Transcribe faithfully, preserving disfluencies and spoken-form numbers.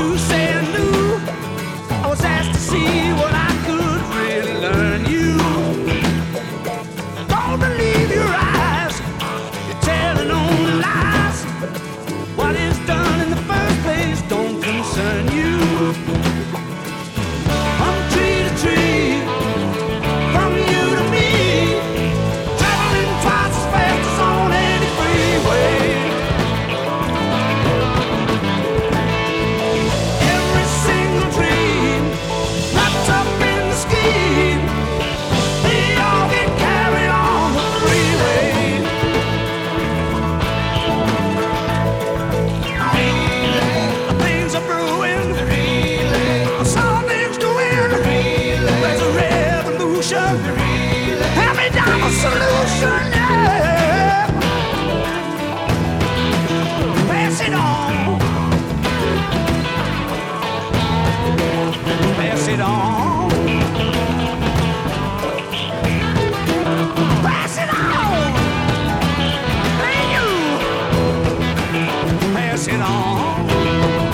to say I knew. I was asked to see what I could really learn you. Don't believe your eyes, you're telling only lies. What is done in the first place don't concern you. From tree to tree, from you to me, traveling twice as fast as on any freeway. Every single dream wrapped up in the scheme, they all get carried on the freeway. Things are brewing, something's doing. There's a revolution, hand me down a solution, yeah. Pass it on, pass it on, pass it on. Hey you, pass it on.